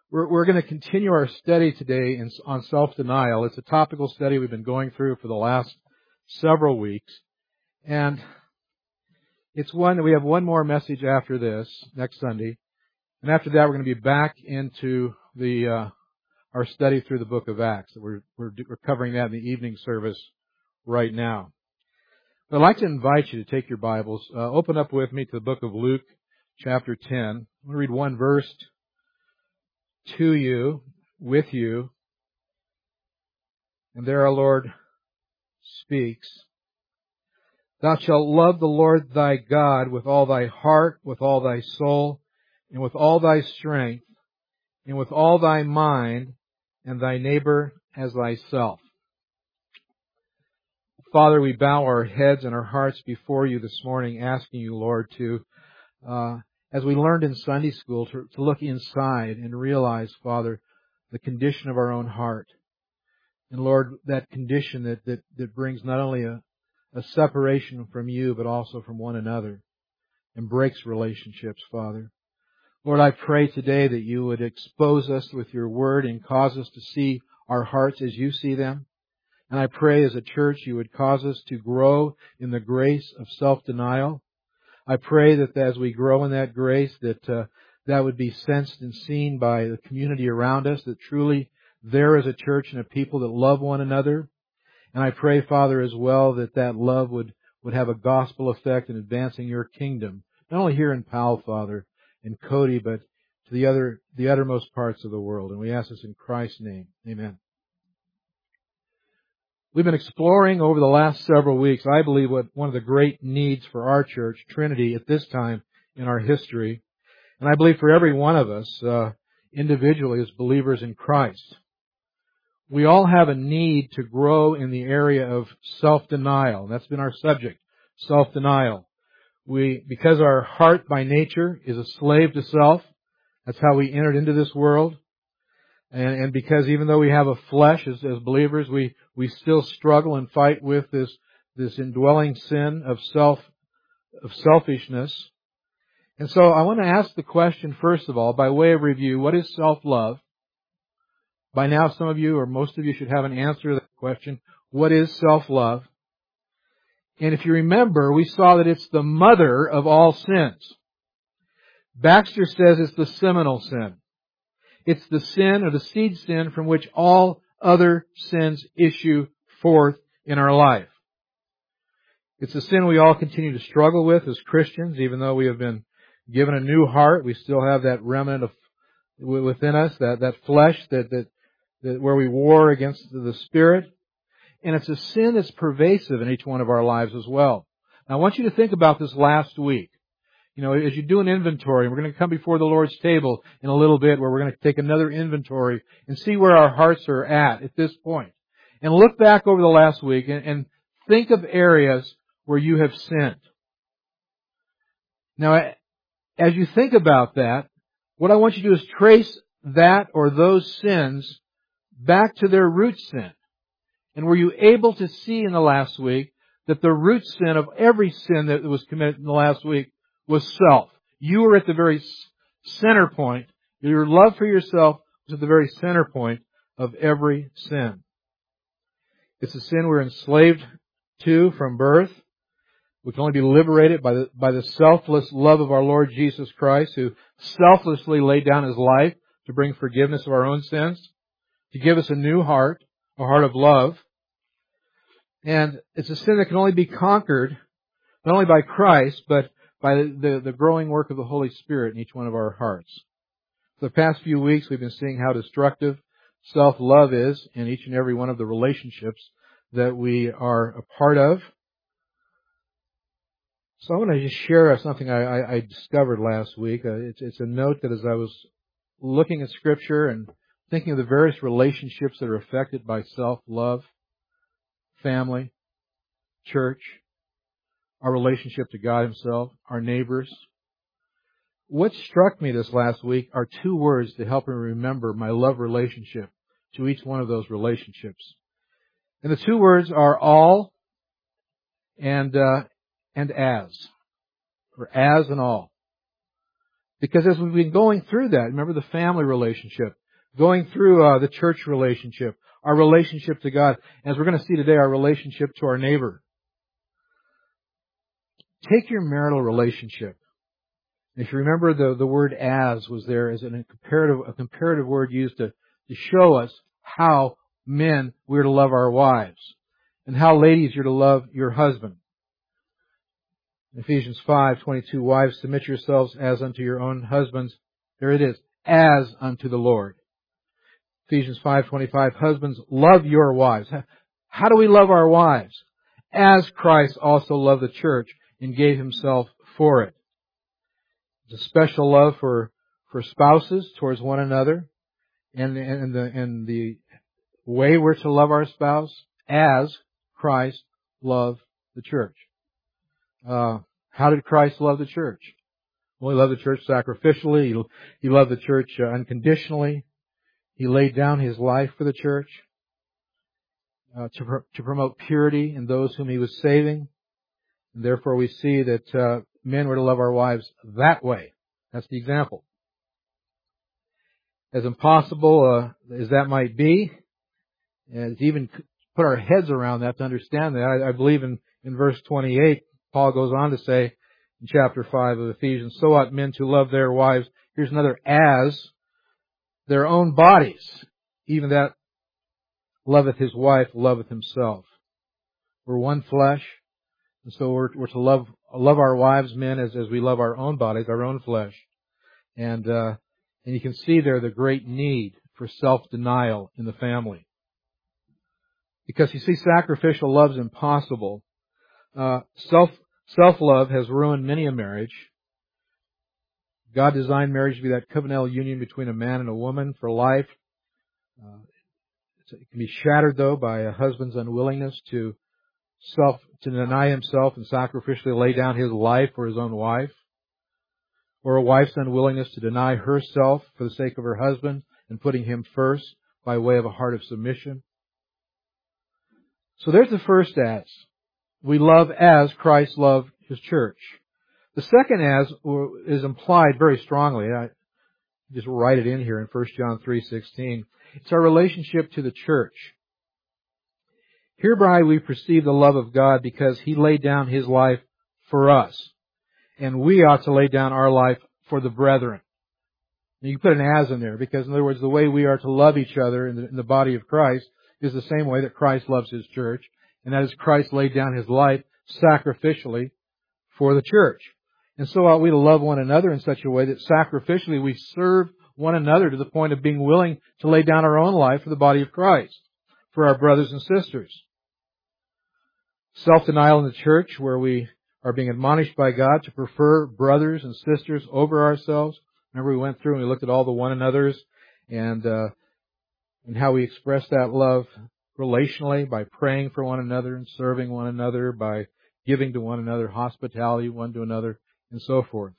We're going to continue our study today on self-denial. It's a topical study we've been going through for the last several weeks. And it's one that we have one more message after this, next Sunday. And after that, we're going to be back into our study through the book of Acts. We're covering that in the evening service right now. But I'd like to invite you to take your Bibles, open up with me to the book of Luke, chapter 10. I'm going to read one verse to you, with you, and there our Lord speaks. Thou shalt love the Lord thy God with all thy heart, with all thy soul, and with all thy strength, and with all thy mind, and thy neighbor as thyself. Father, we bow our heads and our hearts before you this morning, asking you, Lord, to as we learned in Sunday school, to look inside and realize, Father, the condition of our own heart. And Lord, that condition that brings not only a separation from you, but also from one another, and breaks relationships, Father. Lord, I pray today that you would expose us with your word and cause us to see our hearts as you see them. And I pray as a church you would cause us to grow in the grace of self-denial. I pray that as we grow in that grace, that would be sensed and seen by the community around us, that truly there is a church and a people that love one another. And I pray, Father, as well, that love would have a gospel effect in advancing your kingdom, not only here in Powell, Father, and Cody, but to the uttermost parts of the world. And we ask this in Christ's name. Amen. We've been exploring over the last several weeks, I believe, what one of the great needs for our church, Trinity, at this time in our history. And I believe for every one of us, individually as believers in Christ, we all have a need to grow in the area of self-denial. That's been our subject, self-denial. Because our heart by nature is a slave to self, that's how we entered into this world. And because even though we have a flesh as believers, we still struggle and fight with this indwelling sin of selfishness. And so I want to ask the question, first of all, by way of review, what is self-love? By now, some of you or most of you should have an answer to that question. What is self-love? And if you remember, we saw that it's the mother of all sins. Baxter says it's the seminal sin. It's the sin or the seed sin from which all other sins issue forth in our life. It's a sin we all continue to struggle with as Christians, even though we have been given a new heart. We still have that remnant within us, that flesh that where we war against the Spirit. And it's a sin that's pervasive in each one of our lives as well. Now, I want you to think about this last week. You know, as you do an inventory, we're going to come before the Lord's table in a little bit where we're going to take another inventory and see where our hearts are at this point. And look back over the last week and think of areas where you have sinned. Now, as you think about that, what I want you to do is trace that or those sins back to their root sin. And were you able to see in the last week that the root sin of every sin that was committed in the last week was self? You were at the very center point. Your love for yourself was at the very center point of every sin. It's a sin we're enslaved to from birth. We can only be liberated by the selfless love of our Lord Jesus Christ, who selflessly laid down His life to bring forgiveness of our own sins, to give us a new heart, a heart of love. And it's a sin that can only be conquered, not only by Christ, but by the growing work of the Holy Spirit in each one of our hearts. For the past few weeks, we've been seeing how destructive self-love is in each and every one of the relationships that we are a part of. So I want to just share something I discovered last week. It's a note that as I was looking at Scripture and thinking of the various relationships that are affected by self-love, family, church, our relationship to God Himself, our neighbors. What struck me this last week are two words to help me remember my love relationship to each one of those relationships. And the two words are all and as, or as and all. Because as we've been going through that, remember the family relationship, going through the church relationship, our relationship to God, as we're going to see today, our relationship to our neighbor. Take your marital relationship. If you remember, the word "as" was there as a comparative word used to show us how men we're to love our wives, and how ladies you're to love your husband. Ephesians 5:22, wives, submit yourselves as unto your own husbands. There it is, as unto the Lord. Ephesians 5:25, husbands, love your wives. How do we love our wives? As Christ also loved the church and gave himself for it. It's a special love for spouses towards one another, and the way we're to love our spouse as Christ loved the church. How did Christ love the church? Well, he loved the church sacrificially. He loved the church unconditionally. He laid down his life for the church to promote purity in those whom he was saving. And therefore, we see that men were to love our wives that way. That's the example. As impossible as that might be, and to even put our heads around that, to understand that, I believe in verse 28, Paul goes on to say in chapter 5 of Ephesians, so ought men to love their wives. Here's another, as their own bodies. Even that loveth his wife, loveth himself. We're one flesh. And so we're to love our wives, men, as we love our own bodies, our own flesh. And you can see there the great need for self-denial in the family. Because you see, sacrificial love's impossible. Self-love has ruined many a marriage. God designed marriage to be that covenantal union between a man and a woman for life. It can be shattered, though, by a husband's unwillingness to deny himself and sacrificially lay down his life for his own wife, or a wife's unwillingness to deny herself for the sake of her husband and putting him first by way of a heart of submission. So there's the first as. We love as Christ loved his church. The second as is implied very strongly. I just write it in here in 1 John 3:16. It's our relationship to the church. Hereby we perceive the love of God because he laid down his life for us. And we ought to lay down our life for the brethren. And you can put an as in there because, in other words, the way we are to love each other in the body of Christ is the same way that Christ loves his church. And that is, Christ laid down his life sacrificially for the church. And so ought we to love one another in such a way that sacrificially we serve one another to the point of being willing to lay down our own life for the body of Christ, for our brothers and sisters. Self-denial in the church, where we are being admonished by God to prefer brothers and sisters over ourselves. Remember, we went through and we looked at all the one another's and how we express that love relationally by praying for one another and serving one another, by giving to one another, hospitality one to another, and so forth.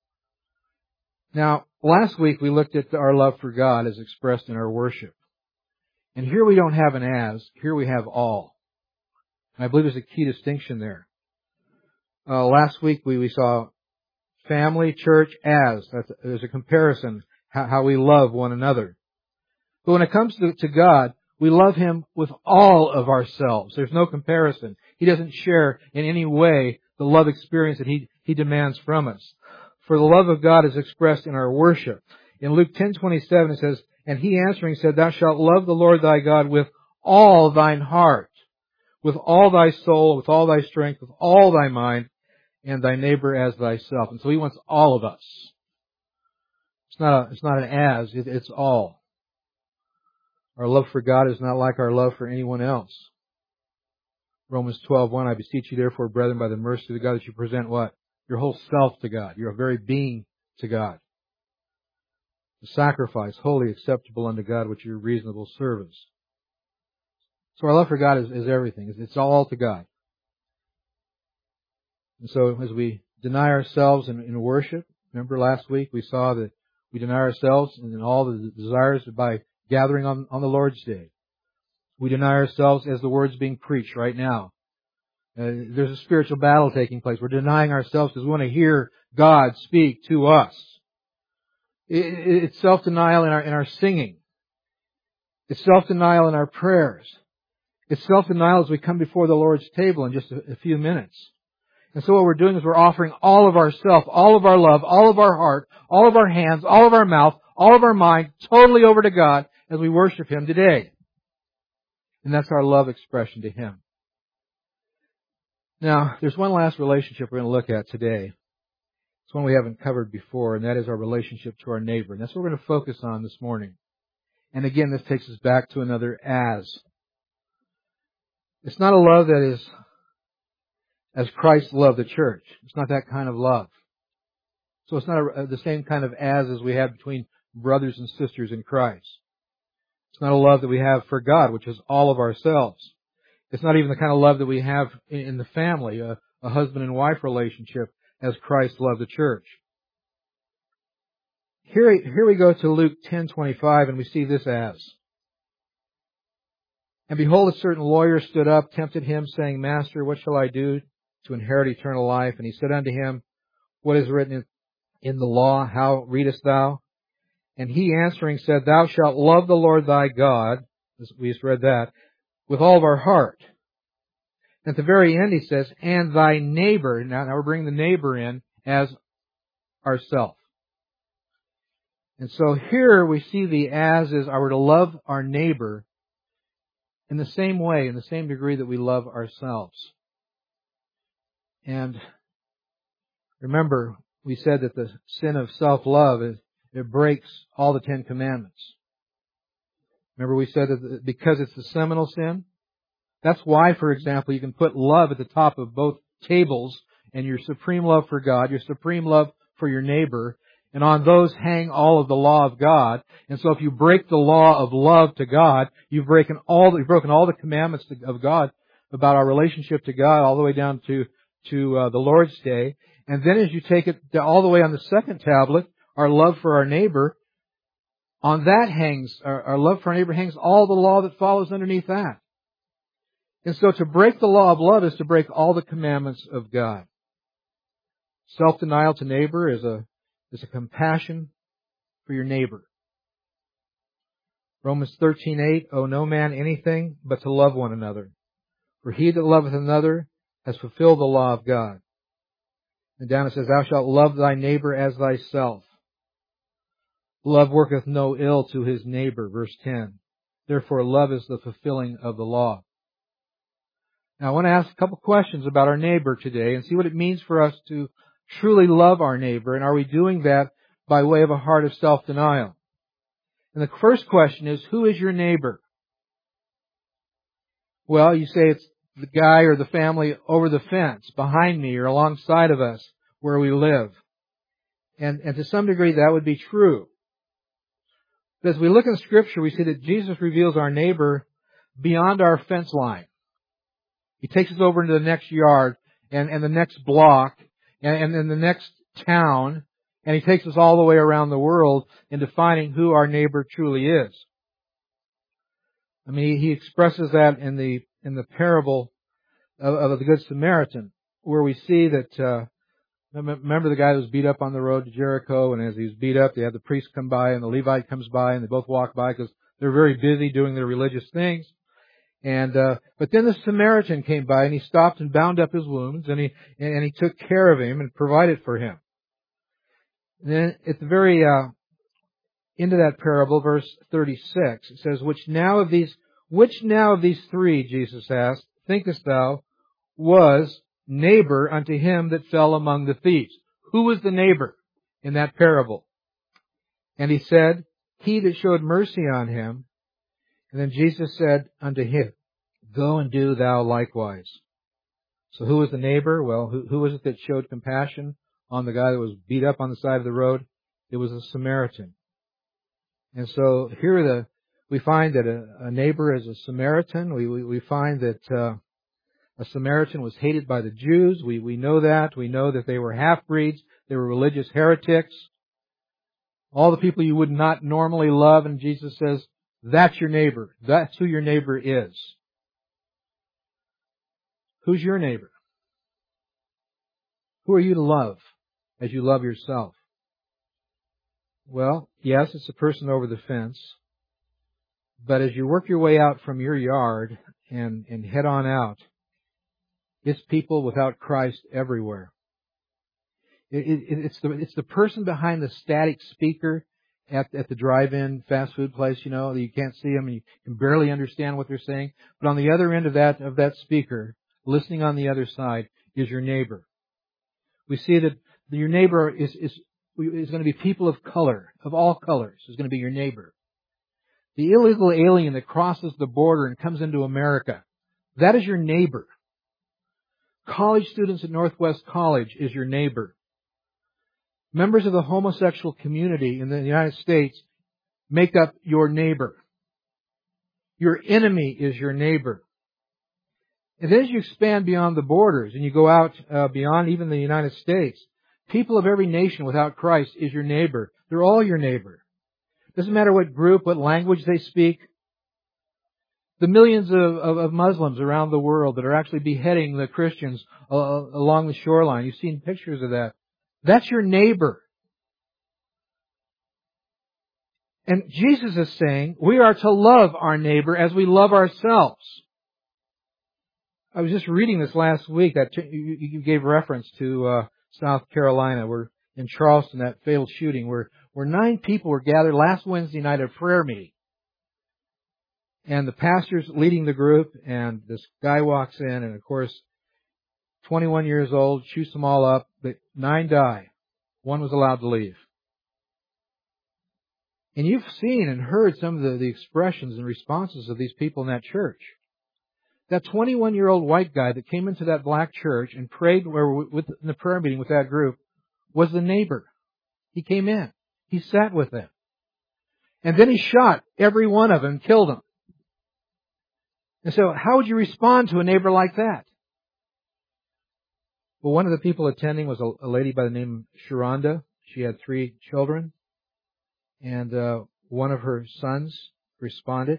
Now, last week we looked at our love for God as expressed in our worship. And here we don't have an as, here we have all. And I believe there's a key distinction there. Last week we saw family, church, as. There's a comparison, how we love one another. But when it comes to God, we love him with all of ourselves. There's no comparison. He doesn't share in any way the love experience that he demands from us. For the love of God is expressed in our worship. In Luke 10:27 it says, and he answering said, thou shalt love the Lord thy God with all thine heart, with all thy soul, with all thy strength, with all thy mind, and thy neighbor as thyself. And so he wants all of us. It's not an as, it's all. Our love for God is not like our love for anyone else. Romans 12:1, I beseech you therefore, brethren, by the mercy of God, that you present what? Your whole self to God, your very being to God. The sacrifice, holy, acceptable unto God, which is your reasonable service. So our love for God is everything. It's all to God. And so as we deny ourselves in worship, remember last week we saw that we deny ourselves in all the desires by gathering on the Lord's Day. We deny ourselves as the word's being preached right now. There's a spiritual battle taking place. We're denying ourselves because we want to hear God speak to us. It's self-denial in our singing. It's self-denial in our prayers. It's self-denial as we come before the Lord's table in just a few minutes. And so what we're doing is we're offering all of ourself, all of our love, all of our heart, all of our hands, all of our mouth, all of our mind, totally over to God as we worship Him today. And that's our love expression to Him. Now, there's one last relationship we're going to look at today. It's one we haven't covered before, and that is our relationship to our neighbor. And that's what we're going to focus on this morning. And again, this takes us back to another as. It's not a love that is as Christ loved the church. It's not that kind of love. So it's not the same kind of as we have between brothers and sisters in Christ. It's not a love that we have for God, which is all of ourselves. It's not even the kind of love that we have in the family, a husband and wife relationship as Christ loved the church. Here we go to Luke 10:25, and we see this as. And behold, a certain lawyer stood up, tempted him, saying, Master, what shall I do to inherit eternal life? And he said unto him, What is written in the law? How readest thou? And he answering said, Thou shalt love the Lord thy God, we just read that, with all of our heart. At the very end he says, and thy neighbor, now we're bringing the neighbor in as ourself. And so here we see the as is, we're to love our neighbor in the same way, in the same degree that we love ourselves. And remember, we said that the sin of self-love it breaks all the 10 Commandments. Remember we said that because it's the seminal sin? That's why, for example, you can put love at the top of both tables, and your supreme love for God, your supreme love for your neighbor, and on those hang all of the law of God. And so if you break the law of love to God, you've broken all the commandments of God about our relationship to God all the way down to the Lord's Day. And then as you take it all the way on the second tablet, our love for our neighbor, on that hangs, our love for our neighbor hangs all the law that follows underneath that. And so to break the law of love is to break all the commandments of God. Self-denial to neighbor is a compassion for your neighbor. Romans 13:8, owe no man anything but to love one another. For he that loveth another has fulfilled the law of God. And down it says, thou shalt love thy neighbor as thyself. Love worketh no ill to his neighbor, verse 10. Therefore love is the fulfilling of the law. Now I want to ask a couple questions about our neighbor today and see what it means for us to truly love our neighbor, and are we doing that by way of a heart of self-denial? And the first question is, who is your neighbor? Well, you say it's the guy or the family over the fence, behind me or alongside of us where we live. And to some degree that would be true. But as we look in Scripture, we see that Jesus reveals our neighbor beyond our fence line. He takes us over into the next yard and the next block and then the next town, and He takes us all the way around the world in defining who our neighbor truly is. I mean, He expresses that in the parable of the Good Samaritan, where we see that, remember the guy who was beat up on the road to Jericho, and as he was beat up, they had the priest come by and the Levite comes by, and they both walk by because they're very busy doing their religious things. And but then the Samaritan came by, and he stopped and bound up his wounds, and he took care of him and provided for him. And then at the very end of that parable, verse 36, it says, Which now of these three, Jesus asked, thinkest thou was neighbor unto him that fell among the thieves? Who was the neighbor in that parable? And he said, He that showed mercy on him. And then Jesus said unto him, Go and do thou likewise. So who was the neighbor? Well, who was it that showed compassion on the guy that was beat up on the side of the road? It was a Samaritan. And so here we find that a neighbor is a Samaritan. We find that a Samaritan was hated by the Jews. We know that. We know that they were half-breeds. They were religious heretics. All the people you would not normally love. And Jesus says, that's your neighbor. That's who your neighbor is. Who's your neighbor? Who are you to love as you love yourself? Well, yes, it's a person over the fence. But as you work your way out from your yard and head on out, it's people without Christ everywhere. It's the person behind the static speaker at the drive-in fast food place, that you can't see them and you can barely understand what they're saying. But on the other end of that speaker, listening on the other side, is your neighbor. We see that your neighbor is going to be people of color, of all colors, is going to be your neighbor. The illegal alien that crosses the border and comes into America, that is your neighbor. College students at Northwest College is your neighbor. Members of the homosexual community in the United States make up your neighbor. Your enemy is your neighbor. And as you expand beyond the borders and you go out beyond even the United States, people of every nation without Christ is your neighbor. They're all your neighbor. Doesn't matter what group, what language they speak. The millions of Muslims around the world that are actually beheading the Christians along the shoreline. You've seen pictures of that. That's your neighbor. And Jesus is saying we are to love our neighbor as we love ourselves. I was just reading this last week that you gave reference to South Carolina, where in Charleston, that failed shooting, where 9 people were gathered last Wednesday night at a prayer meeting. And the pastor's leading the group, and this guy walks in, and of course, 21 years old, shoots them all up, but 9 die. 1 was allowed to leave. And you've seen and heard some of the expressions and responses of these people in that church. That 21-year-old white guy that came into that black church and prayed in the prayer meeting with that group was the neighbor. He came in. He sat with them. And then he shot every one of them, killed them. And so how would you respond to a neighbor like that? Well, one of the people attending was a lady by the name of Sharonda. She had 3 children. And one of her sons responded.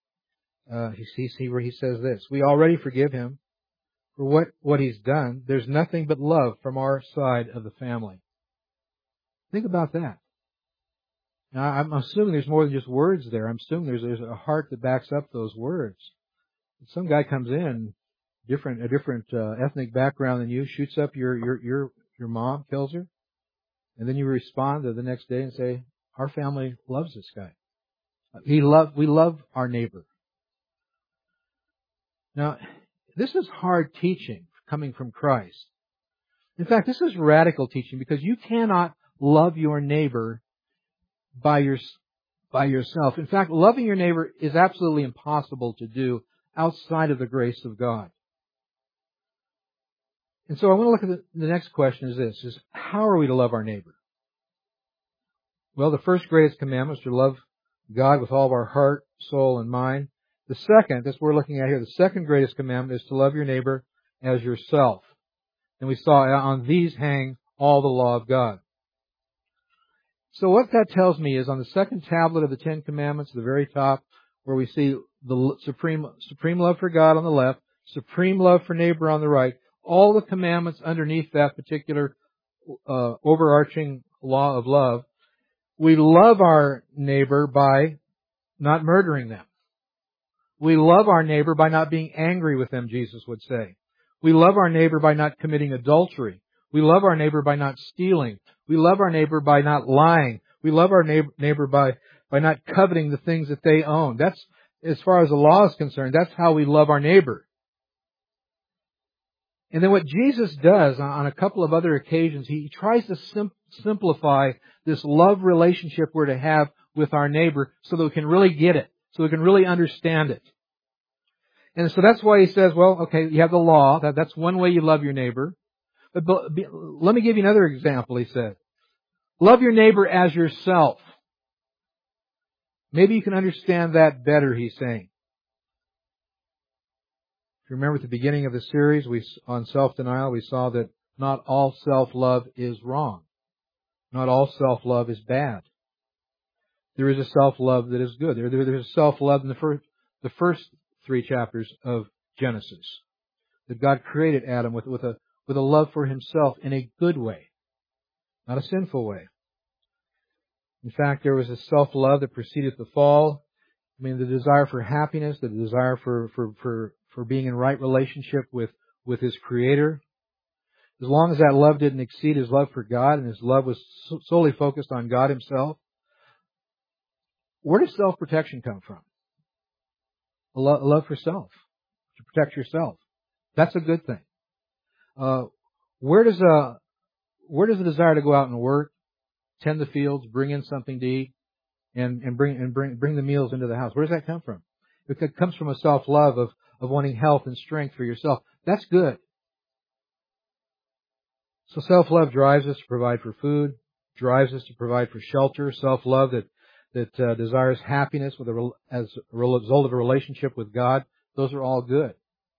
He says this: "We already forgive him for what he's done. There's nothing but love from our side of the family." Think about that. Now, I'm assuming there's more than just words there. I'm assuming there's a heart that backs up those words. Some guy comes in, a different ethnic background than you, shoots up your mom, kills her, and then you respond the next day and say, "Our family loves this guy. We love our neighbor." Now, this is hard teaching coming from Christ. In fact, this is radical teaching because you cannot love your neighbor by yourself. In fact, loving your neighbor is absolutely impossible to do outside of the grace of God. And so I want to look at the next question is how are we to love our neighbor? Well, the first greatest commandment is to love God with all of our heart, soul, and mind. The second, that's what we're looking at here, the second greatest commandment is to love your neighbor as yourself. And we saw on these hang all the law of God. So what that tells me is on the second tablet of the 10 Commandments, the very top, where we see the supreme love for God on the left, supreme love for neighbor on the right, all the commandments underneath that particular overarching law of love, we love our neighbor by not murdering them. We love our neighbor by not being angry with them, Jesus would say. We love our neighbor by not committing adultery. We love our neighbor by not stealing. We love our neighbor by not lying. We love our neighbor by not coveting the things that they own. That's, as far as the law is concerned, that's how we love our neighbor. And then what Jesus does on a couple of other occasions, he tries to simplify this love relationship we're to have with our neighbor so that we can really get it, so we can really understand it. And so that's why he says, well, okay, you have the law. That's one way you love your neighbor. But let me give you another example, he said. Love your neighbor as yourself. Maybe you can understand that better, he's saying. If you remember at the beginning of the series on self-denial, we saw that not all self-love is wrong. Not all self-love is bad. There is a self-love that is good. There's a self-love in the first 3 chapters of Genesis. That God created Adam with a love for himself in a good way, not a sinful way. In fact, there was a self-love that preceded the fall. I mean, the desire for happiness, the desire for being in right relationship with his Creator. As long as that love didn't exceed his love for God and his love was solely focused on God himself, where does self-protection come from? A love for self, to protect yourself. That's a good thing. Where does the desire to go out and work, tend the fields, bring in something to eat, and bring the meals into the house? Where does that come from? It comes from a self-love of wanting health and strength for yourself. That's good. So self-love drives us to provide for food, drives us to provide for shelter. Self-love that desires happiness as a result of a relationship with God. Those are all good.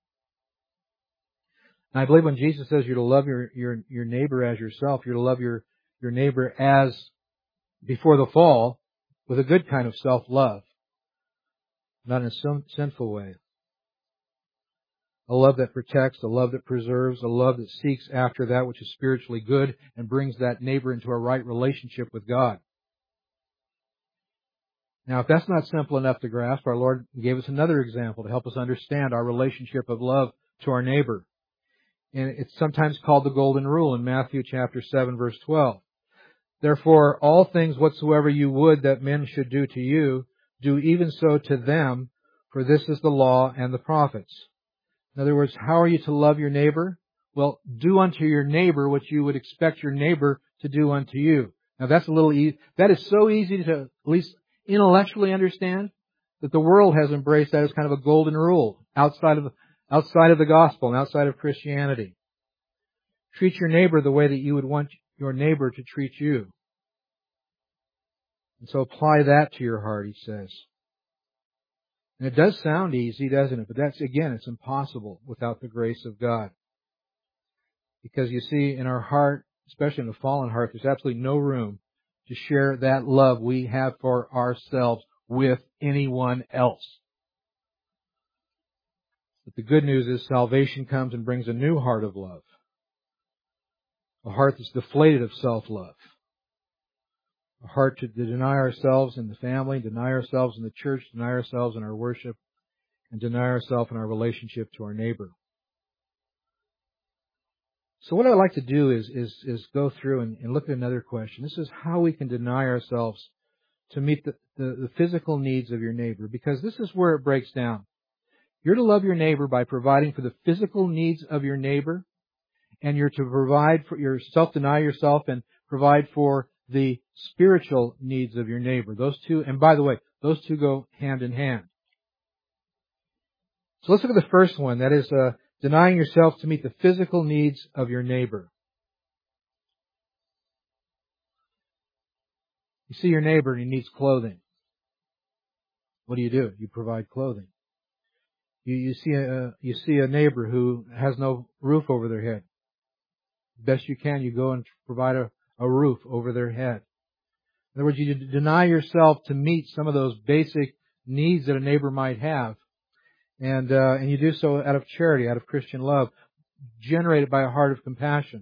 And I believe when Jesus says you're to love your neighbor as yourself, you're to love your neighbor as before the fall with a good kind of self-love, not in a sinful way. A love that protects, a love that preserves, a love that seeks after that which is spiritually good and brings that neighbor into a right relationship with God. Now, if that's not simple enough to grasp, our Lord gave us another example to help us understand our relationship of love to our neighbor. And it's sometimes called the Golden Rule in Matthew chapter 7, verse 12. Therefore, all things whatsoever you would that men should do to you, do even so to them, for this is the law and the prophets. In other words, how are you to love your neighbor? Well, do unto your neighbor what you would expect your neighbor to do unto you. Now that's a little easy. That is so easy to at least intellectually understand that the world has embraced that as kind of a golden rule outside of the gospel and outside of Christianity. Treat your neighbor the way that you would want your neighbor to treat you. And so apply that to your heart, he says. And it does sound easy, doesn't it? But it's impossible without the grace of God. Because you see, in our heart, especially in a fallen heart, there's absolutely no room to share that love we have for ourselves with anyone else. But the good news is salvation comes and brings a new heart of love. A heart that's deflated of self-love. A heart to deny ourselves in the family, deny ourselves in the church, deny ourselves in our worship, and deny ourselves in our relationship to our neighbor. So what I'd like to do is go through and look at another question. This is how we can deny ourselves to meet the physical needs of your neighbor, because this is where it breaks down. You're to love your neighbor by providing for the physical needs of your neighbor, and you're to provide for yourself, deny yourself, and provide for the spiritual needs of your neighbor. Those two, and by the way, those two go hand in hand. So let's look at the first one. That is denying yourself to meet the physical needs of your neighbor. You see your neighbor and he needs clothing. What do? You provide clothing. You see a neighbor who has no roof over their head. Best you can, you go and provide a roof over their head. In other words, you deny yourself to meet some of those basic needs that a neighbor might have. And you do so out of charity, out of Christian love, generated by a heart of compassion.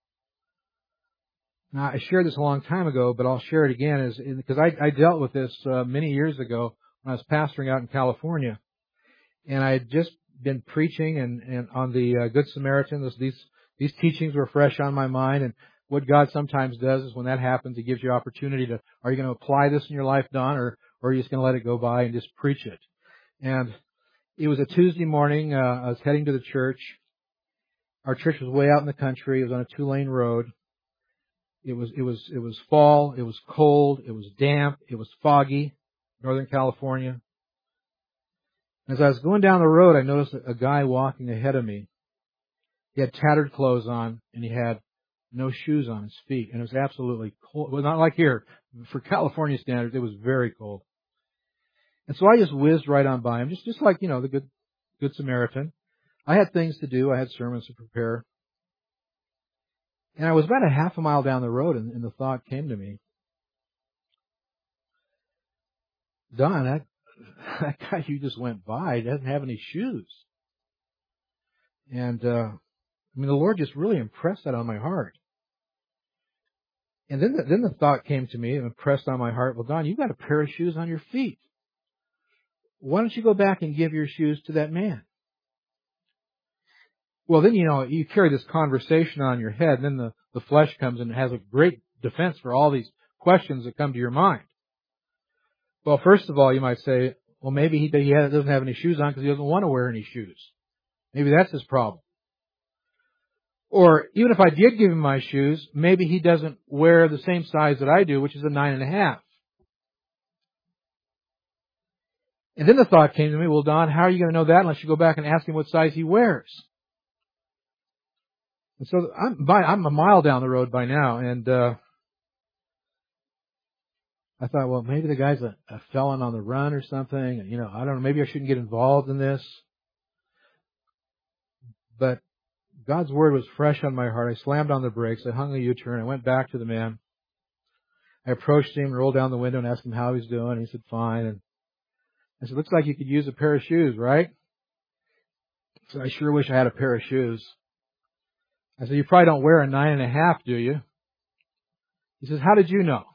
Now, I shared this a long time ago, but I'll share it again, because I dealt with this many years ago when I was pastoring out in California, and I had just been preaching and on the Good Samaritan. These teachings were fresh on my mind, and what God sometimes does is when that happens, He gives you opportunity to, are you going to apply this in your life, Don, or are you just going to let it go by and just preach it? And it was a Tuesday morning. I was heading to the church. Our church was way out in the country. It was on a 2-lane road. It was fall. It was cold. It was damp. It was foggy. Northern California. As I was going down the road, I noticed a guy walking ahead of me. He had tattered clothes on, and he had no shoes on his feet. And it was absolutely cold. Well, not like here. For California standards, it was very cold. And so I just whizzed right on by him, just like, the Good Samaritan. I had things to do. I had sermons to prepare. And I was about a half a mile down the road, and the thought came to me, Don, that guy you just went by doesn't have any shoes. And, the Lord just really impressed that on my heart. And then the thought came to me and impressed on my heart, well, Don, you've got a pair of shoes on your feet. Why don't you go back and give your shoes to that man? Well, then, you carry this conversation on your head, and then the flesh comes and has a great defense for all these questions that come to your mind. Well, first of all, you might say, well, maybe he doesn't have any shoes on because he doesn't want to wear any shoes. Maybe that's his problem. Or even if I did give him my shoes, maybe he doesn't wear the same size that I do, which is a 9.5. And then the thought came to me, well, Don, how are you going to know that unless you go back and ask him what size he wears? And so I'm a mile down the road by now, and I thought, well, maybe the guy's a felon on the run or something. And, I don't know, maybe I shouldn't get involved in this. But God's word was fresh on my heart. I slammed on the brakes. I hung a U-turn. I went back to the man. I approached him, rolled down the window, and asked him how he's doing. He said, fine. And I said, looks like you could use a pair of shoes, right? So I sure wish I had a pair of shoes. I said, you probably don't wear a 9.5, do you? He says, how did you know?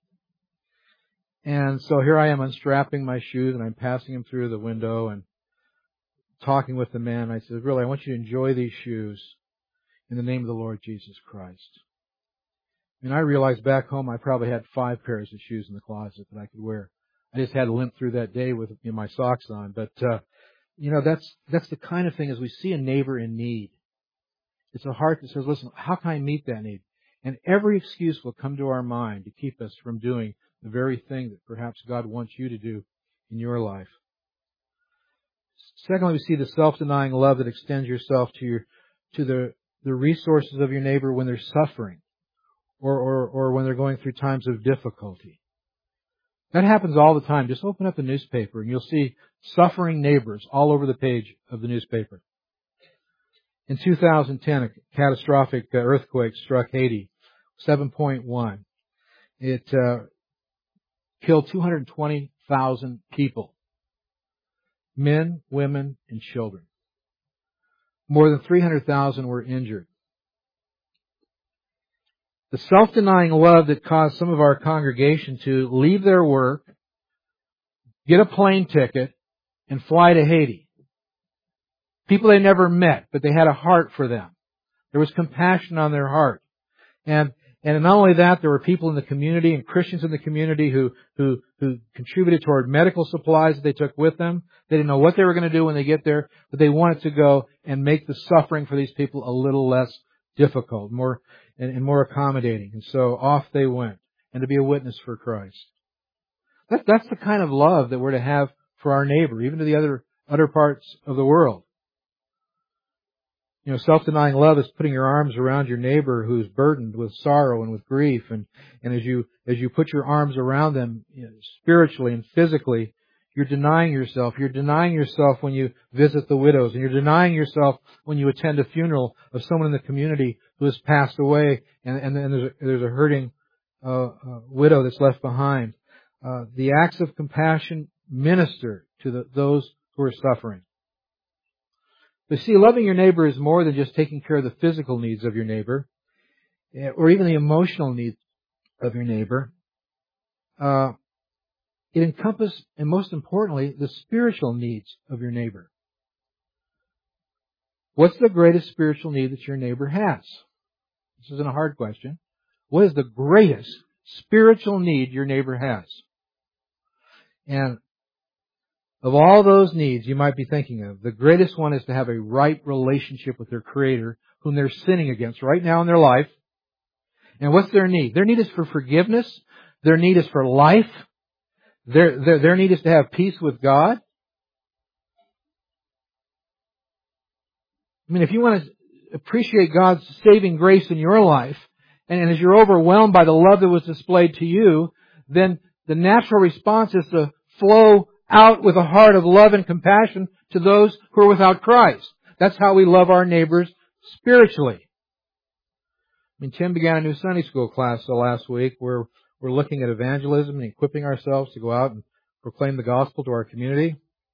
And so here I am unstrapping my shoes, and I'm passing him through the window and talking with the man. I said, really, I want you to enjoy these shoes in the name of the Lord Jesus Christ. And I realized back home I probably had 5 pairs of shoes in the closet that I could wear. I just had to limp through that day with my socks on. But, that's the kind of thing as we see a neighbor in need. It's a heart that says, listen, how can I meet that need? And every excuse will come to our mind to keep us from doing the very thing that perhaps God wants you to do in your life. Secondly, we see the self-denying love that extends yourself to the resources of your neighbor when they're suffering or when they're going through times of difficulty. That happens all the time. Just open up the newspaper and you'll see suffering neighbors all over the page of the newspaper. In 2010, a catastrophic earthquake struck Haiti, 7.1. It killed 220,000 people, men, women, and children. More than 300,000 were injured. The self-denying love that caused some of our congregation to leave their work, get a plane ticket, and fly to Haiti. People they never met, but they had a heart for them. There was compassion on their heart. And not only that, there were people in the community and Christians in the community who contributed toward medical supplies that they took with them. They didn't know what they were going to do when they get there, but they wanted to go and make the suffering for these people a little less difficult, more accommodating. And so off they went, and to be a witness for Christ. That's the kind of love that we're to have for our neighbor, even to the other parts of the world. Self-denying love is putting your arms around your neighbor who's burdened with sorrow and with grief. And as you put your arms around them spiritually and physically, you're denying yourself. You're denying yourself when you visit the widows. And you're denying yourself when you attend a funeral of someone in the community who has passed away. And there's a hurting widow that's left behind. The acts of compassion minister to those who are suffering. But see, loving your neighbor is more than just taking care of the physical needs of your neighbor, or even the emotional needs of your neighbor. It encompasses, and most importantly, the spiritual needs of your neighbor. What's the greatest spiritual need that your neighbor has? This isn't a hard question. What is the greatest spiritual need your neighbor has? And of all those needs you might be thinking of, the greatest one is to have a right relationship with their Creator, whom they're sinning against right now in their life. And what's their need? Their need is for forgiveness. Their need is for life. Their need is to have peace with God. I mean, if you want to appreciate God's saving grace in your life, and as you're overwhelmed by the love that was displayed to you, then the natural response is to flow out with a heart of love and compassion to those who are without Christ. That's how we love our neighbors spiritually. I mean, Tim began a new Sunday school class last week where we're looking at evangelism and equipping ourselves to go out and proclaim the gospel to our community.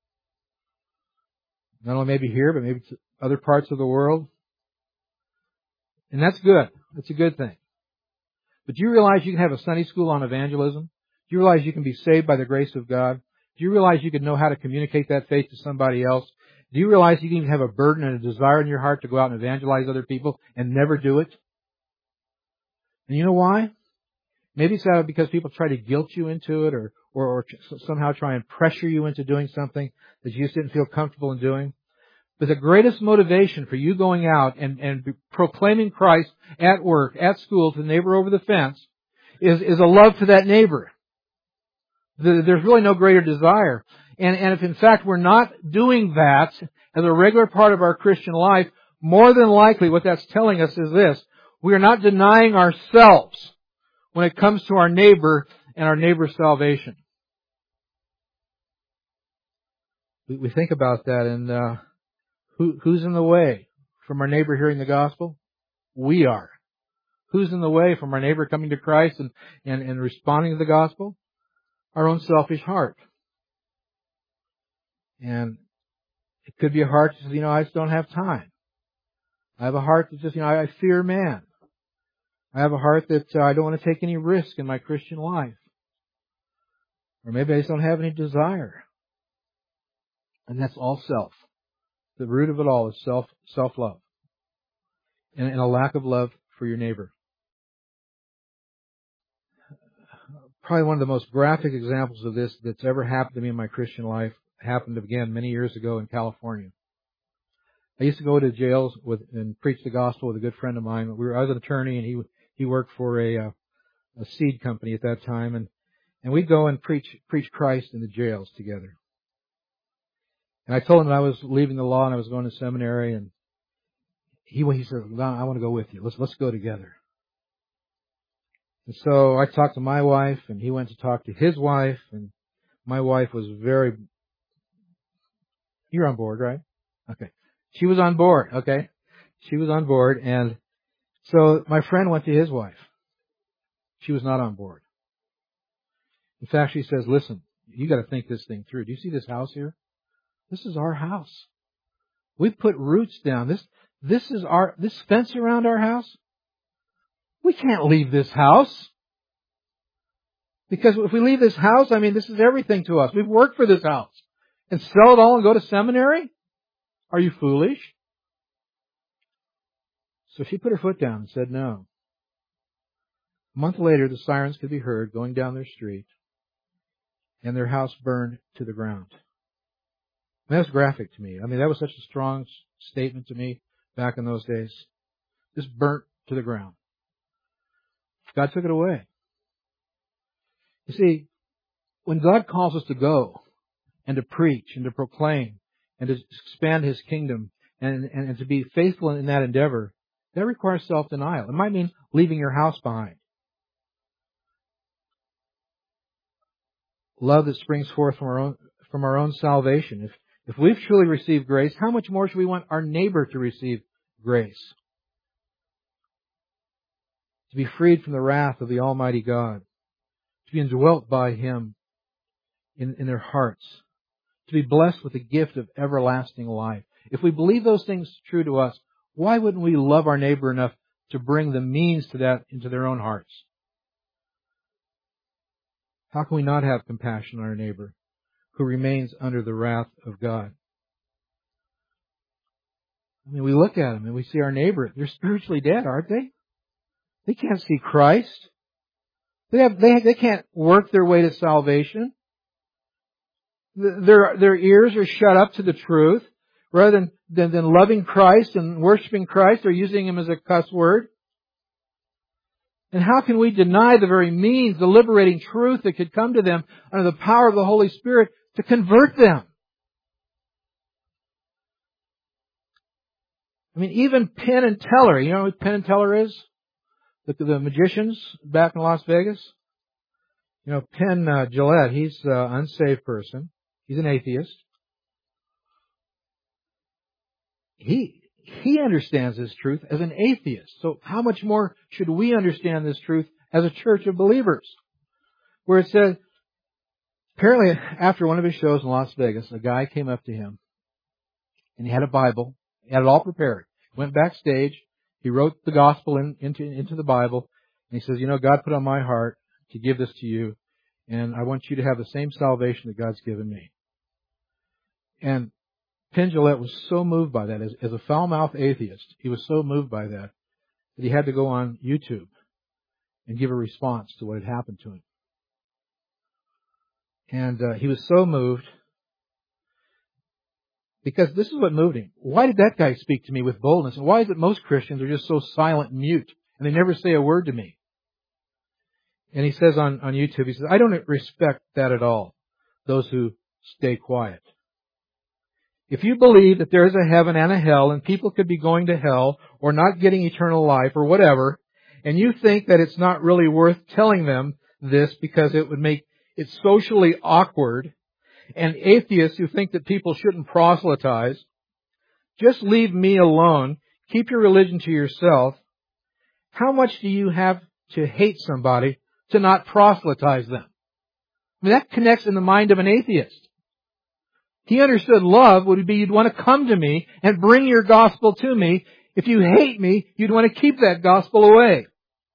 Not only maybe here, but maybe to other parts of the world. And that's good. That's a good thing. But do you realize you can have a Sunday school on evangelism? Do you realize you can be saved by the grace of God? Do you realize you can know how to communicate that faith to somebody else? Do you realize you can even have a burden and a desire in your heart to go out and evangelize other people and never do it? And you know why? Maybe it's because people try to guilt you into it or somehow try and pressure you into doing something that you just didn't feel comfortable in doing. But the greatest motivation for you going out and proclaiming Christ at work, at school, to the neighbor over the fence is a love for that neighbor. There's really no greater desire. And if in fact we're not doing that as a regular part of our Christian life, more than likely what that's telling us is this: we are not denying ourselves when it comes to our neighbor and our neighbor's salvation. We think about that, and who's in the way from our neighbor hearing the gospel? We are. Who's in the way from our neighbor coming to Christ and responding to the gospel? Our own selfish heart. And it could be a heart that says, I just don't have time. I have a heart that says, I fear man. I have a heart that I don't want to take any risk in my Christian life. Or maybe I just don't have any desire. And that's all self. The root of it all is self-love. And a lack of love for your neighbor. Probably one of the most graphic examples of this that's ever happened to me in my Christian life happened again many years ago in California. I used to go to jails and preach the gospel with a good friend of mine. I was an attorney, and he worked for a seed company at that time, and we'd go and preach Christ in the jails together. And I told him that I was leaving the law and I was going to seminary, and he said, "I want to go with you. Let's go together." And so I talked to my wife, and he went to talk to his wife, and my wife was very... You're on board, right? Okay. She was on board, okay? She was on board, and so my friend went to his wife. She was not on board. In fact, she says, "Listen, you got to think this thing through. Do you see this house here? This is our house. We've put roots down. This fence around our house. We can't leave this house. Because if we leave this house, this is everything to us. We've worked for this house. And sell it all and go to seminary? Are you foolish?" So she put her foot down and said no. A month later, the sirens could be heard going down their street, and their house burned to the ground. That was graphic to me. That was such a strong statement to me back in those days. Just burnt to the ground. God took it away. You see, when God calls us to go and to preach and to proclaim and to expand His kingdom and to be faithful in that endeavor, that requires self-denial. It might mean leaving your house behind. Love that springs forth from our own salvation. If we've truly received grace, how much more should we want our neighbor to receive grace? To be freed from the wrath of the Almighty God. To be indwelt by Him in their hearts. To be blessed with the gift of everlasting life. If we believe those things true to us, why wouldn't we love our neighbor enough to bring the means to that into their own hearts? How can we not have compassion on our neighbor who remains under the wrath of God? We look at them and we see our neighbor. They're spiritually dead, aren't they? They can't see Christ. They can't work their way to salvation. Their ears are shut up to the truth. Rather than loving Christ and worshiping Christ, they're using Him as a cuss word. And how can we deny the very means, the liberating truth that could come to them under the power of the Holy Spirit to convert them? Even Penn and Teller. You know who Penn and Teller is? The magicians back in Las Vegas. Penn Jillette, he's an unsaved person. He's an atheist. He understands this truth as an atheist. So how much more should we understand this truth as a church of believers? Where it says, apparently after one of his shows in Las Vegas, a guy came up to him and he had a Bible. He had it all prepared. Went backstage. He wrote the gospel into the Bible. And he says, God put on my heart to give this to you, and I want you to have the same salvation that God's given me. And Penn Jillette was so moved by that. As a foul-mouthed atheist, he was so moved by that he had to go on YouTube and give a response to what had happened to him. And he was so moved because this is what moved him. Why did that guy speak to me with boldness? And why is it most Christians are just so silent and mute and they never say a word to me? And he says on YouTube, he says, I don't respect that at all, those who stay quiet. If you believe that there is a heaven and a hell and people could be going to hell or not getting eternal life or whatever, and you think that it's not really worth telling them this because it would make it socially awkward, and atheists who think that people shouldn't proselytize, just leave me alone. Keep your religion to yourself. How much do you have to hate somebody to not proselytize them? I mean, that connects in the mind of an atheist. He understood love would be you'd want to come to me and bring your gospel to me. If you hate me, you'd want to keep that gospel away.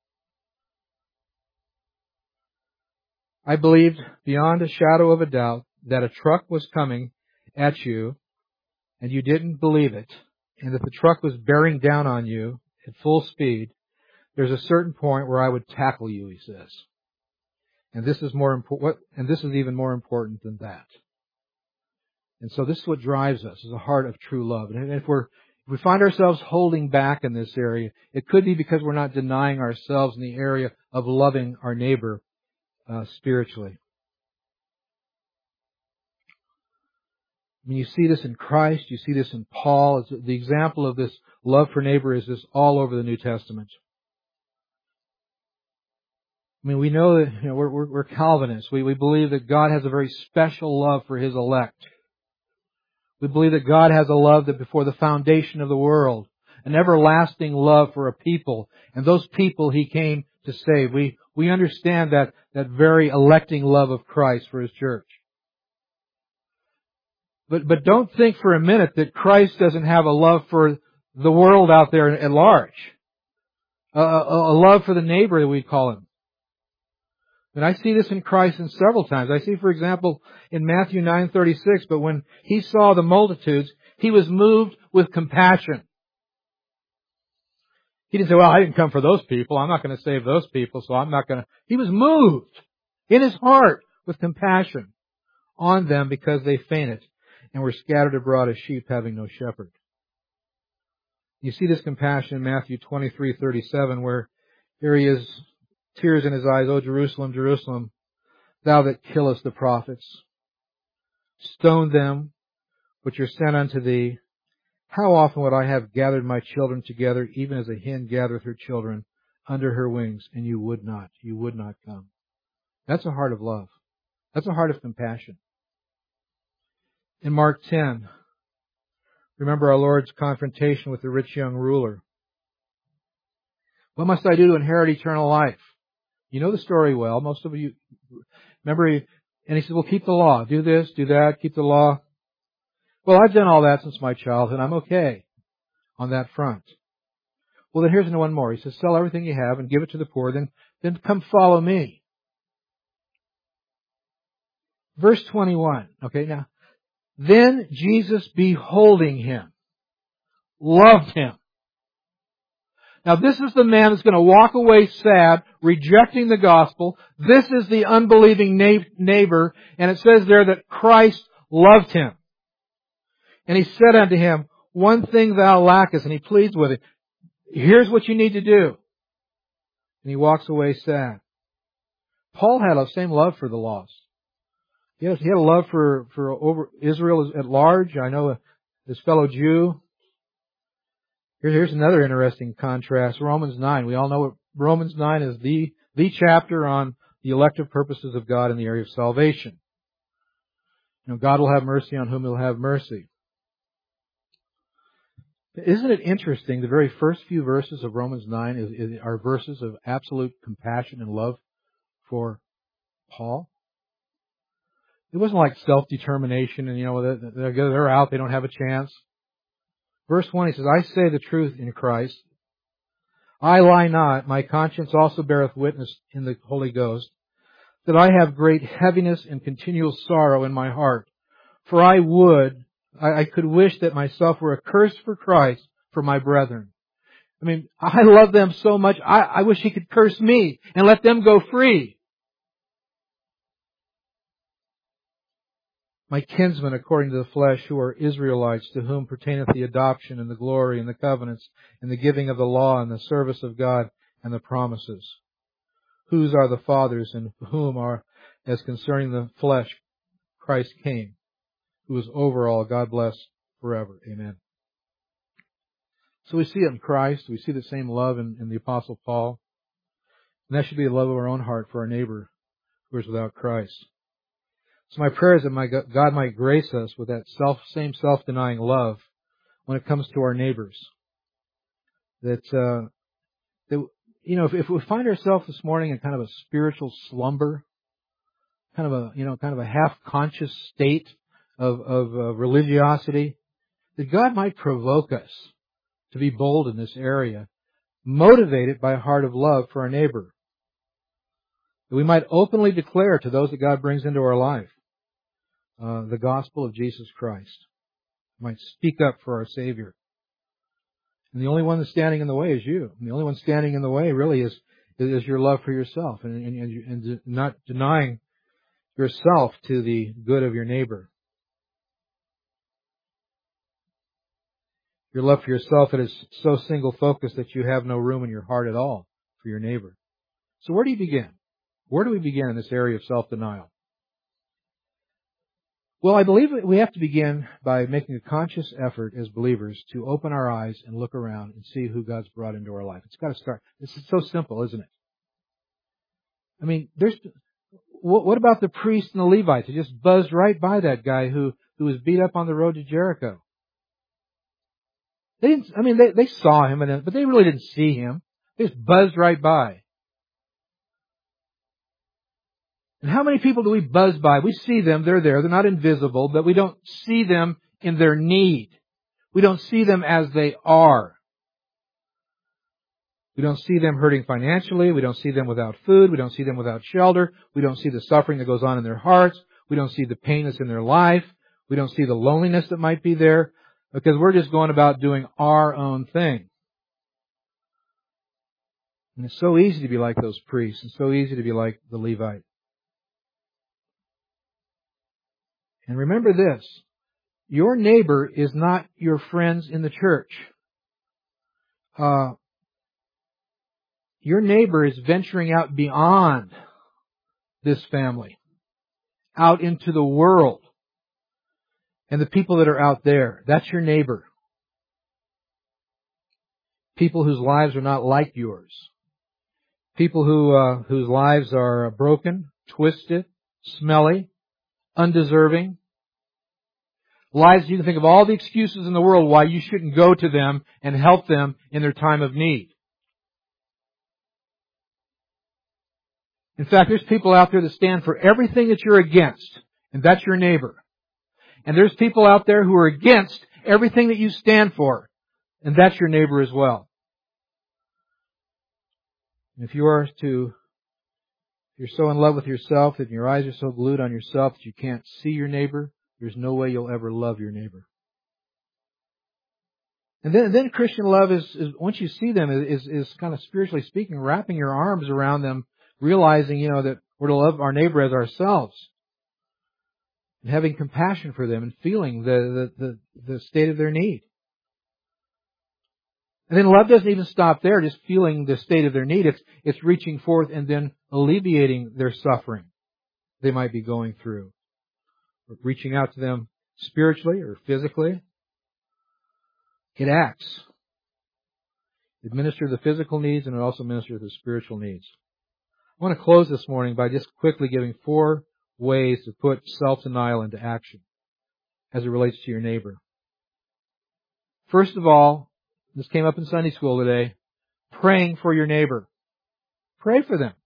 I believed beyond a shadow of a doubt that a truck was coming at you and you didn't believe it, and that the truck was bearing down on you at full speed. There's a certain point where I would tackle you, he says. And this is more important, and this is even more important than that. And so this is what drives us, is the heart of true love. And if we find ourselves holding back in this area, it could be because we're not denying ourselves in the area of loving our neighbor spiritually. I mean, you see this in Christ, you see this in Paul. The example of this love for neighbor is this all over the New Testament. I mean, we know that we're Calvinists. We believe that God has a very special love for His elect. We believe that God has a love that before the foundation of the world, an everlasting love for a people, and those people He came to save. We understand that very electing love of Christ for His church. But don't think for a minute that Christ doesn't have a love for the world out there at large. A love for the neighbor that we call him. And I see this in Christ in several times. I see, for example, in Matthew 9:36, but when He saw the multitudes, He was moved with compassion. He didn't say, well, I didn't come for those people. I'm not going to save those people, so I'm not going to. He was moved in His heart with compassion on them because they fainted and were scattered abroad as sheep having no shepherd. You see this compassion in Matthew 23:37, where here He is, tears in His eyes, O Jerusalem, Jerusalem, thou that killest the prophets, stone them which are sent unto thee. How often would I have gathered my children together, even as a hen gathereth her children under her wings, and you would not come. That's a heart of love. That's a heart of compassion. In Mark 10, remember our Lord's confrontation with the rich young ruler. What must I do to inherit eternal life? You know the story well. Most of you remember. And He said, well, keep the law. Do this, do that, keep the law. Well, I've done all that since my childhood. I'm okay on that front. Well, then here's one more. He says, sell everything you have and give it to the poor. Then come follow me. Verse 21. Okay, now. Then Jesus, beholding him, loved him. Now this is the man that's going to walk away sad, rejecting the gospel. This is the unbelieving neighbor, and it says there that Christ loved him. And He said unto him, one thing thou lackest, and He pleads with him. Here's what you need to do. And he walks away sad. Paul had the same love for the lost. Yes, he had a love for over Israel at large. I know this fellow Jew. Here's another interesting contrast. Romans 9. We all know what Romans 9 is the chapter on the elective purposes of God in the area of salvation. God will have mercy on whom He'll have mercy. Isn't it interesting? The very first few verses of Romans 9 are verses of absolute compassion and love for Paul. It wasn't like self-determination and, they're out, they don't have a chance. Verse 1, he says, I say the truth in Christ. I lie not, my conscience also beareth witness in the Holy Ghost, that I have great heaviness and continual sorrow in my heart. For I could wish that myself were accursed for Christ, for my brethren. I mean, I love them so much, I wish He could curse me and let them go free. My kinsmen according to the flesh, who are Israelites, to whom pertaineth the adoption and the glory and the covenants and the giving of the law and the service of God and the promises, whose are the fathers, and whom are, as concerning the flesh, Christ came, who is over all, God bless forever. Amen. So we see it in Christ. We see the same love in the Apostle Paul. And that should be the love of our own heart for our neighbor who is without Christ. So my prayer is that God might grace us with that same self-denying love when it comes to our neighbors. That if we find ourselves this morning in kind of a spiritual slumber, kind of a half-conscious state of religiosity, that God might provoke us to be bold in this area, motivated by a heart of love for our neighbor. That we might openly declare to those that God brings into our life the gospel of Jesus Christ. We might speak up for our Savior. And the only one that's standing in the way is you. And the only one standing in the way really is your love for yourself and not denying yourself to the good of your neighbor. Your love for yourself that is so single-focused that you have no room in your heart at all for your neighbor. So where do you begin? Where do we begin in this area of self-denial? Well, I believe we have to begin by making a conscious effort as believers to open our eyes and look around and see who God's brought into our life. It's got to start. This is so simple, isn't it? I mean, what about the priest and the Levites? They just buzzed right by that guy who was beat up on the road to Jericho. They saw him, but they really didn't see him. They just buzzed right by. And how many people do we buzz by? We see them, they're there, they're not invisible, but we don't see them in their need. We don't see them as they are. We don't see them hurting financially. We don't see them without food. We don't see them without shelter. We don't see the suffering that goes on in their hearts. We don't see the pain that's in their life. We don't see the loneliness that might be there, because we're just going about doing our own thing. And it's so easy to be like those priests, and so easy to be like the Levite. And remember this, your neighbor is not your friends in the church. Your neighbor is venturing out beyond this family, out into the world. And the people that are out there, that's your neighbor. People whose lives are not like yours. People whose lives are broken, twisted, smelly, undeserving. Lives you can think of all the excuses in the world why you shouldn't go to them and help them in their time of need. In fact, there's people out there that stand for everything that you're against, and that's your neighbor. And there's people out there who are against everything that you stand for, and that's your neighbor as well. And if you're so in love with yourself that your eyes are so glued on yourself that you can't see your neighbor, there's no way you'll ever love your neighbor. And then Christian love is once you see them, is kind of spiritually speaking, wrapping your arms around them, realizing, that we're to love our neighbor as ourselves. And having compassion for them and feeling the state of their need. And then love doesn't even stop there, just feeling the state of their need. It's reaching forth and then alleviating their suffering they might be going through. Or reaching out to them spiritually or physically. It acts. It ministers the physical needs and it also ministers the spiritual needs. I want to close this morning by just quickly giving 4 ways to put self-denial into action as it relates to your neighbor. First of all, this came up in Sunday school today, praying for your neighbor. Pray for them.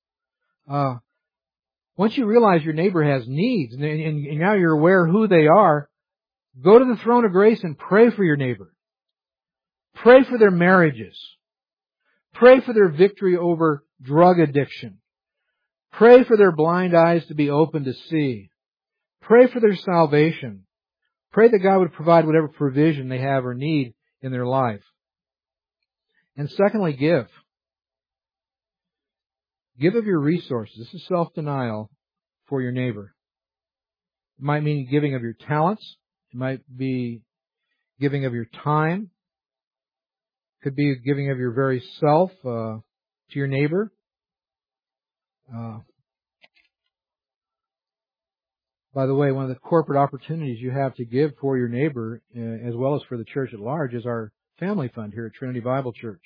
Once you realize your neighbor has needs and now you're aware who they are, go to the throne of grace and pray for your neighbor. Pray for their marriages. Pray for their victory over drug addiction. Pray for their blind eyes to be open to see. Pray for their salvation. Pray that God would provide whatever provision they have or need in their life. And secondly, give. Give of your resources. This is self-denial for your neighbor. It might mean giving of your talents. It might be giving of your time. It could be giving of your very self to your neighbor. By the way, one of the corporate opportunities you have to give for your neighbor, as well as for the church at large, is our family fund here at Trinity Bible Church.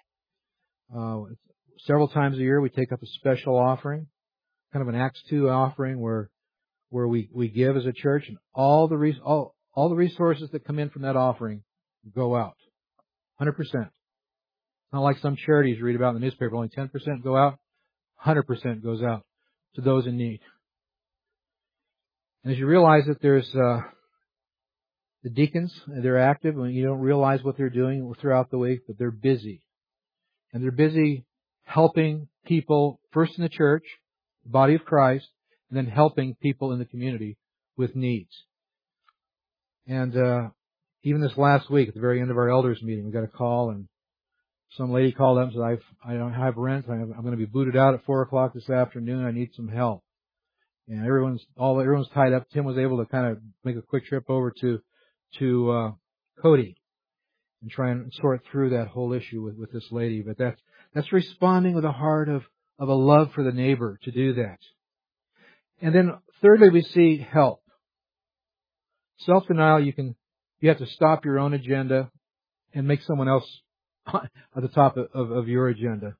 Several times a year we take up a special offering, kind of an Acts 2 offering where we give as a church, and all the resources that come in from that offering go out. 100%. Not like some charities you read about in the newspaper, only 10% go out. 100% goes out to those in need. And as you realize that there's the deacons, they're active, and you don't realize what they're doing throughout the week, but they're busy. And they're busy helping people, first in the church, the body of Christ, and then helping people in the community with needs. And even this last week, at the very end of our elders meeting, we got a call, and some lady called up and said, I don't have rent. I'm going to be booted out at 4 o'clock this afternoon. I need some help. And everyone's tied up. Tim was able to kind of make a quick trip over to Cody and try and sort through that whole issue with this lady. But that's responding with a heart of a love for the neighbor to do that. And then thirdly, we see help. Self-denial, you have to stop your own agenda and make someone else at the top of your agenda.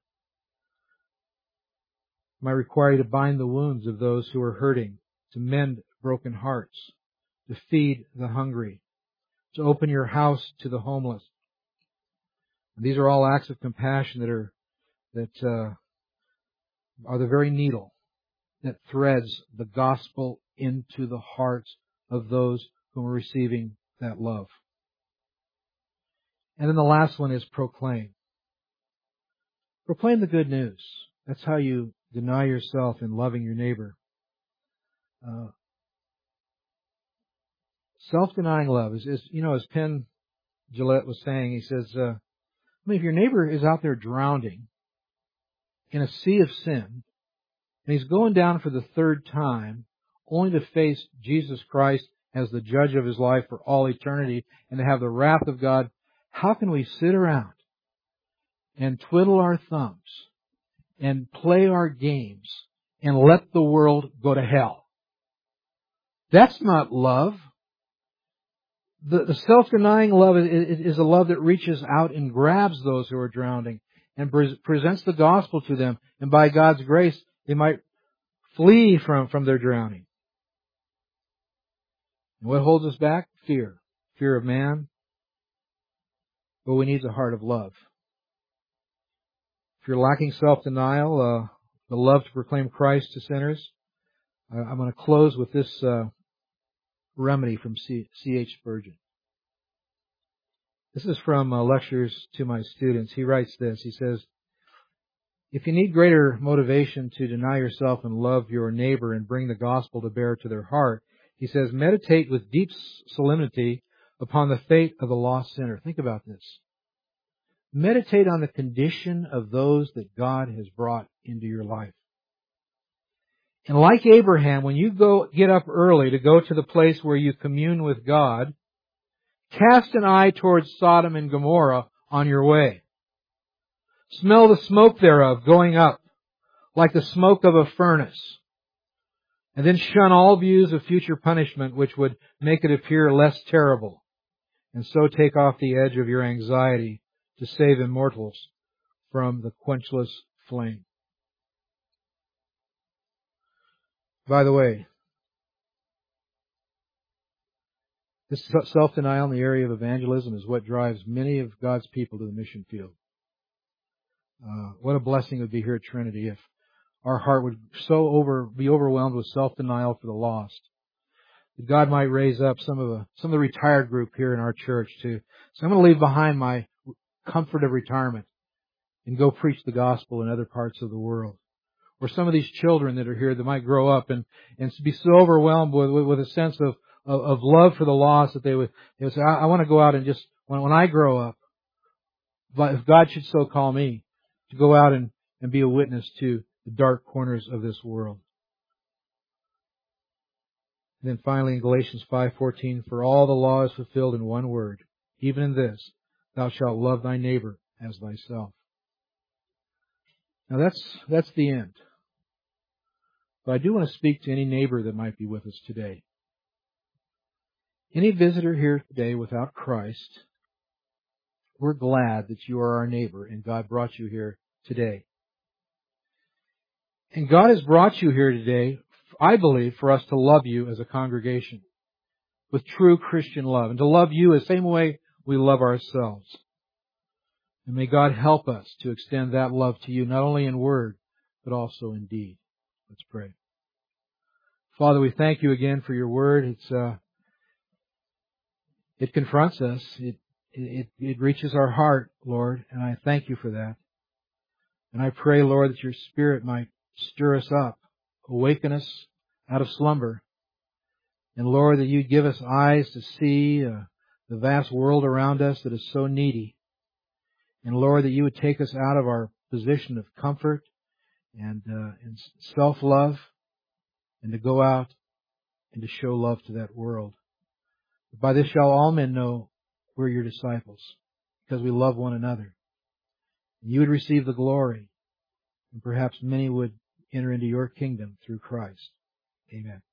Might require you to bind the wounds of those who are hurting, to mend broken hearts, to feed the hungry, to open your house to the homeless. And these are all acts of compassion that are the very needle that threads the gospel into the hearts of those who are receiving that love. And then the last one is proclaim. Proclaim the good news. That's how you deny yourself in loving your neighbor. Self-denying love is, as Penn Jillette was saying, he says, if your neighbor is out there drowning in a sea of sin, and he's going down for the third time, only to face Jesus Christ as the judge of his life for all eternity, and to have the wrath of God, how can we sit around and twiddle our thumbs and play our games and let the world go to hell? That's not love. The self-denying love is a love that reaches out and grabs those who are drowning and presents the gospel to them. And by God's grace, they might flee from their drowning. And what holds us back? Fear. Fear of man. But we need a heart of love. If you're lacking self-denial, the love to proclaim Christ to sinners, I'm going to close with this remedy from C.H. Spurgeon. This is from Lectures to My Students. He writes this. He says, if you need greater motivation to deny yourself and love your neighbor and bring the gospel to bear to their heart, he says, meditate with deep solemnity upon the fate of the lost sinner. Think about this. Meditate on the condition of those that God has brought into your life. And like Abraham, when you get up early to go to the place where you commune with God, cast an eye towards Sodom and Gomorrah on your way. Smell the smoke thereof going up, like the smoke of a furnace. And then shun all views of future punishment which would make it appear less terrible. And so take off the edge of your anxiety to save immortals from the quenchless flame. By the way, this self-denial in the area of evangelism is what drives many of God's people to the mission field. What a blessing it would be here at Trinity if our heart would be overwhelmed with self-denial for the lost. That God might raise up some of the retired group here in our church to. So I'm going to leave behind my comfort of retirement, and go preach the gospel in other parts of the world. Or some of these children that are here that might grow up and be so overwhelmed with a sense of love for the lost that they would say, I want to go out and just, when I grow up, if God should so call me, to go out and be a witness to the dark corners of this world. And then finally in Galatians 5:14, for all the law is fulfilled in one word, even in this, thou shalt love thy neighbor as thyself. Now that's the end. But I do want to speak to any neighbor that might be with us today. Any visitor here today without Christ, we're glad that you are our neighbor and God brought you here today. And God has brought you here today, I believe, for us to love you as a congregation with true Christian love and to love you the same way we love ourselves. And may God help us to extend that love to you, not only in word, but also in deed. Let's pray. Father, we thank you again for your word. It confronts us. It reaches our heart, Lord, and I thank you for that. And I pray, Lord, that your Spirit might stir us up, awaken us out of slumber. And Lord, that you'd give us eyes to see the vast world around us that is so needy. And Lord, that you would take us out of our position of comfort and self-love and to go out and to show love to that world. By this shall all men know we're your disciples, because we love one another. And you would receive the glory, and perhaps many would enter into your kingdom through Christ. Amen.